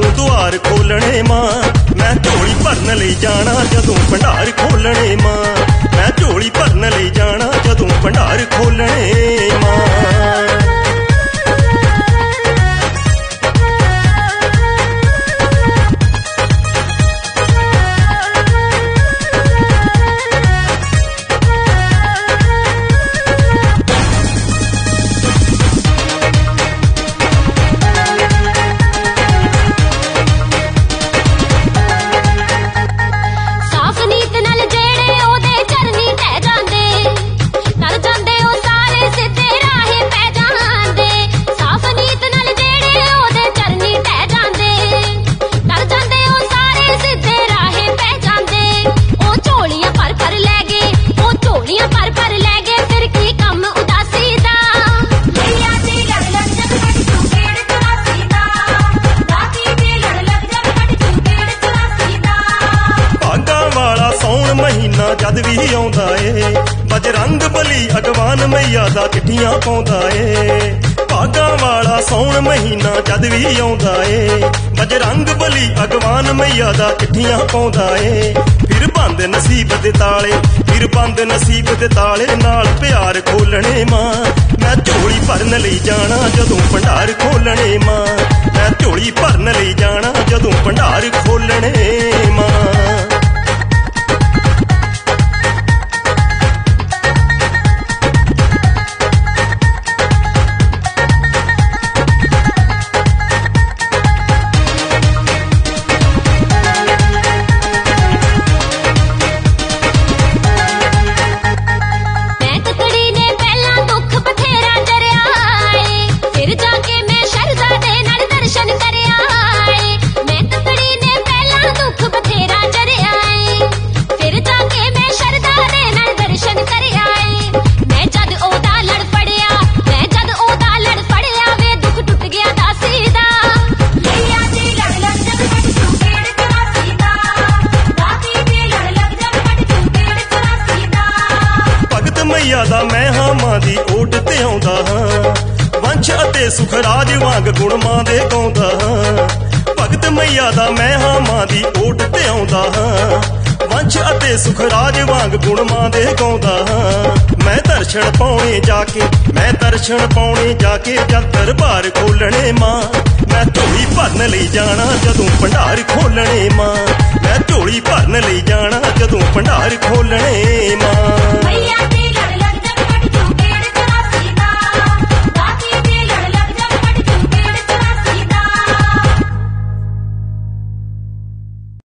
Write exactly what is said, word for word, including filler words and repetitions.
ਤੂੰ ਦੁਆਰ ਖੋਲਣੇ ਮਾਂ। ਮੈਂ ਝੋਲੀ ਭਰਨ ਲਈ ਜਾਣਾ ਜਦੋਂ ਭੰਡਾਰ ਖੋਲਣੇ ਮਾਂ। ਮੈਂ ਝੋਲੀ ਭਰਨ ਲਈ ਜਾਣਾ ਜਦੋਂ ਭੰਡਾਰ ਖੋਲਣੇ ਮਾਂ। ਜਦ ਵੀ ਆਉਂਦਾ ਏ ਬਜਰੰਗ ਬਲੀ ਅਗਵਾਨ ਮਈਆ ਦਾ ਚਿੱਠੀਆਂ ਪਾਉਂਦਾ ਏ। ਭਾਗਾਂ ਵਾਲਾ ਸੌਣ ਮਹੀਨਾ ਜਦ ਵੀ ਆਉਂਦਾ ਏ ਬਜਰੰਗ ਬਲੀ ਅਗਵਾਨ ਮਈਆ ਦਾ ਚਿੱਠੀਆਂ ਪਾਉਂਦਾ ਏ। ਫਿਰ ਬੰਦ ਨਸੀਬ ਦੇ ਤਾਲੇ, ਫਿਰ ਬੰਦ ਨਸੀਬ ਦੇ ਤਾਲੇ ਨਾਲ ਪਿਆਰ ਖੋਲਣੇ ਮਾਂ। ਮੈਂ ਝੋਲੀ ਭਰਨ ਲਈ ਜਾਣਾ ਜਦੋਂ ਭੰਡਾਰ ਖੋਲਣੇ ਮਾਂ। ਮੈਂ ਝੋਲੀ ਭਰਨ ਲਈ ਜਾਣਾ ਜਦੋਂ ਭੰਡਾਰ ਖੋਲਣੇ ਮਾਂ। ਮਈਆ ਦਾ ਮੈਂ ਹਾਂ ਮਾਂ ਦੀ ਓਟ ਤੇ ਆਉਂਦਾ ਹਾਂ। ਵੰਸ਼ ਅਤੇ ਸੁਖਰਾਜ ਵਾਂਗ ਗੁਣ ਮਾਂ ਦੇ ਗਾਉਂਦਾ ਹਾਂ। ਭਗਤ ਮਈਆ ਦਾ ਮੈਂ ਹਾਂ ਮਾਂ ਦੀ ਓਟ ਤੇ ਆਉਂਦਾ ਹਾਂ। ਵੰਸ਼ ਅਤੇ ਸੁਖਰਾਜ ਵਾਂਗ ਗੁਣ ਮਾਂ ਦੇ ਗਾਉਂਦਾ ਹਾਂ। ਮੈਂ ਦਰਸ਼ਨ ਪਾਉਣੇ ਜਾ ਕੇ, ਮੈਂ ਦਰਸ਼ਨ ਪਾਉਣੇ ਜਾ ਕੇ ਜਦ ਦਰਬਾਰ ਖੋਲਣੇ ਮਾਂ। ਮੈਂ ਝੋਲੀ ਭਰਨ ਲਈ ਜਾਣਾ ਜਦੋਂ ਭੰਡਾਰ ਖੋਲਣੇ ਮਾਂ। ਮੈਂ ਝੋਲੀ ਭਰਨ ਲਈ ਜਾਣਾ ਜਦੋਂ ਭੰਡਾਰ ਖੋਲਣੇ ਮਾਂ।